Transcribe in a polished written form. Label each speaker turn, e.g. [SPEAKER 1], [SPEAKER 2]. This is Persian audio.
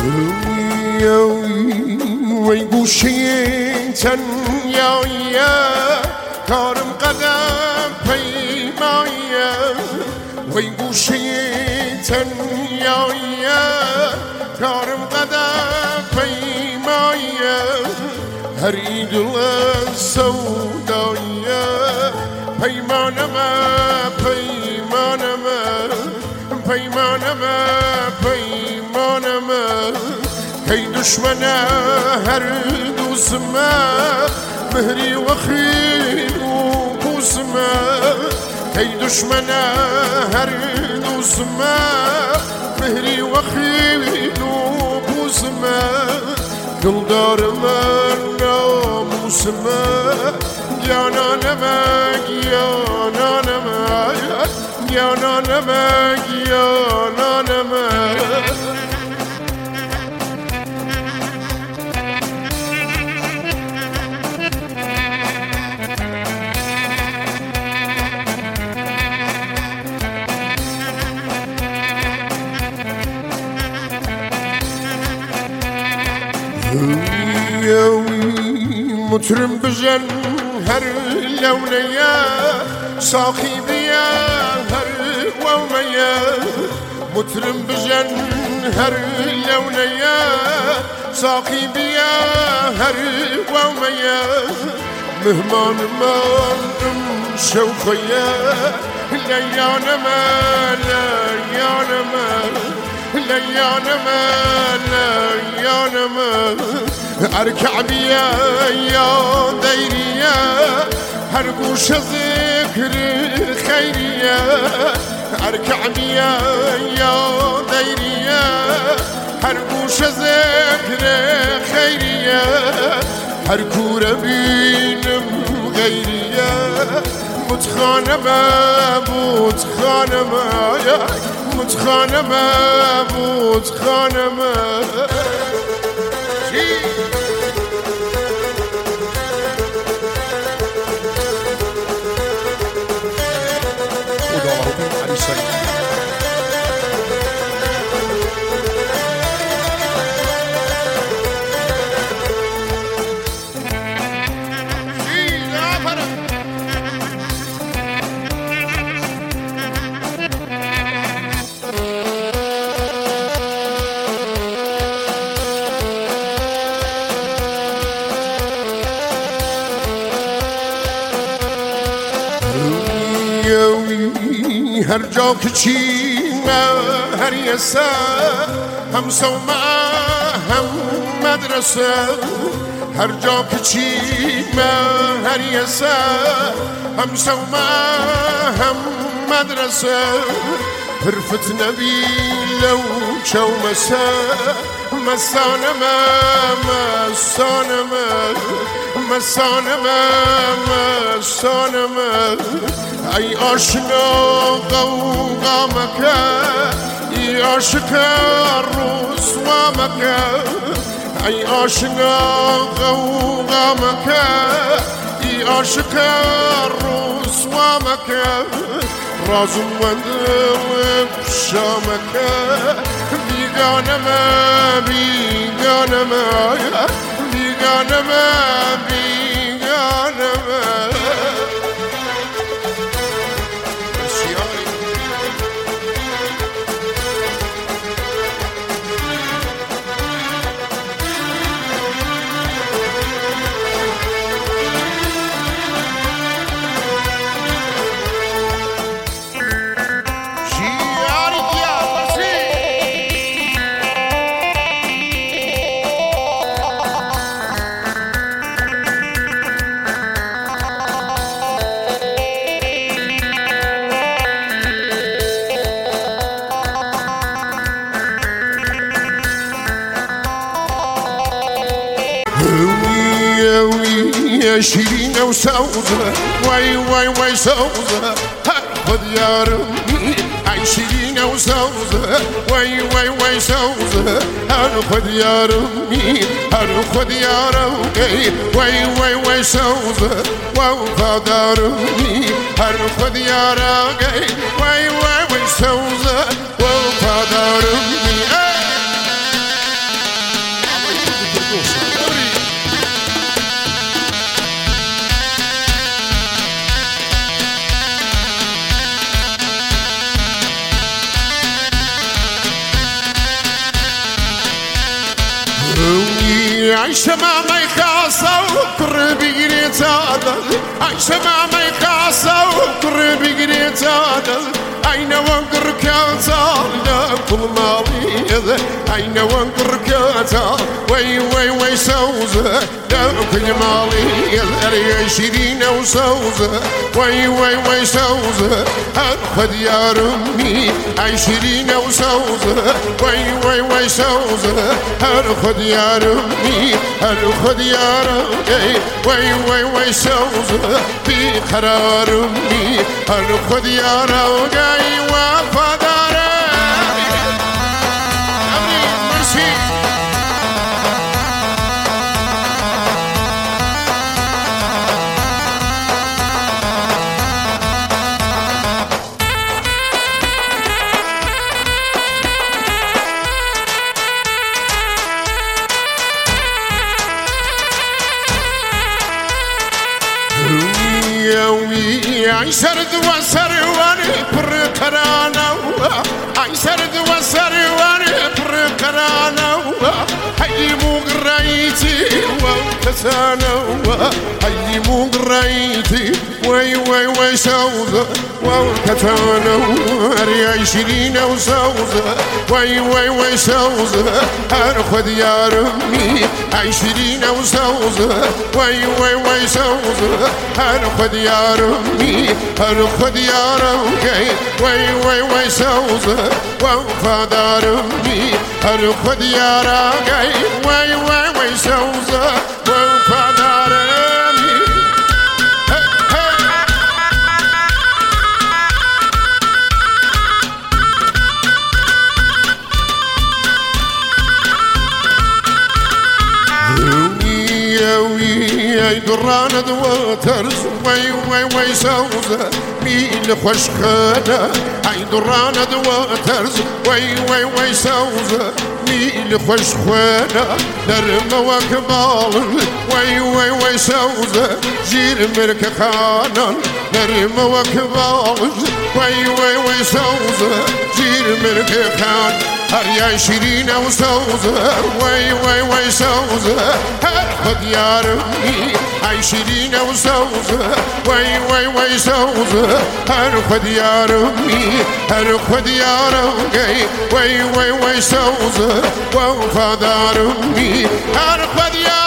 [SPEAKER 1] وی گوشه تنیاییه کارم قدم پیماییه وی گوشه تنیاییه کارم قدم پیماییه هر ایدل سوداییه پیمانمه پیمانمه پیمانمه پیمانمه کی دشمنه هر دوسمه مهری و خیل و کوسمه کی دشمنه هر دوسمه مهری و خیل و کوسمه دلدارمه ناموسمه گیانانمه گیانانمه گیانانمه گیانانمه مطرم بجن هر لونيا صاخي بيا هر ووميا مطرم بجن هر لونيا صاخي بيا هر ووميا مهمان مانم شوخيا ليانما ليانما ليانما ليانما اركع بيا يا ديريا هرقوش ذكر خيريا اركع بيا يا ديريا هرقوش ذكر خيريا هركور بينم غيريا متخانمة متخانمة متخانمة متخانمة هر جا که چیمه هر یسه هم سومه هم مدرسه هر جا که چیمه هر یسه هم سومه هم مدرسه پرفت نبی لو چومسه مسانمه مسانمه مسانمه مسانمه ای آشنا قوقامك ای آشکار رسوامك ای آشنا قوقامك ای آشکار رسوامك رازم وندم شامك بیگانمه بیگانمه بیگانمه بیگانمه شيرين وسوزة واي واي واي سوزة خذ يا رمي اي شيرين وسوزة واي واي واي سوزة خذ يا رمي خذ يا رمي واي واي واي سوزة وفاد رمي خذ يا رمي واي واي واي سوزة وفاد رمي عيشة ما يخاصة وقرب قريت هذا عيشة ما يخاصة وقرب قريت هذا أين وقر كاتال لكل مالي أين وقر كاتال وي سوزة لكل مالي العشرين وسوزة وي سوزة أخذ يا رمي 20 وسوزة وي سوزة أخذ يا رمي أخذ يا رمي وي سوزة في قرار رمي أخذ يا رمي وفداري مرسي عي سرد وسرواني بركرانا عي سرد وسرواني بركرانا هاي مو قريتي وكسانا هاي مو قريتي وي سوزة وكتانا هاي 20 وسوزة وي سوزة أرخذ يا رمي 20 وسوزة وي سوزة أرخذ يا رمي أرخذ يا رمي وي سوزة وفاد رمي أرخذ يا رمي وي سوزة وفاد رمي درانة دواترز وي سوزة ميل خوشخانة اي درانة دواترز وي سوزة ميل خوشخانة درم وكبال وي سوزة جير مرك خانا درم وكبال وي سوزة جير مرك خان هر 20 وسوزة وي سوزة أرخذ يا رمي 20 وسوزة وي سوزة أرخذ يا رمي أرخذ يا رمي وي سوزة وفاد رمي أرخذ يا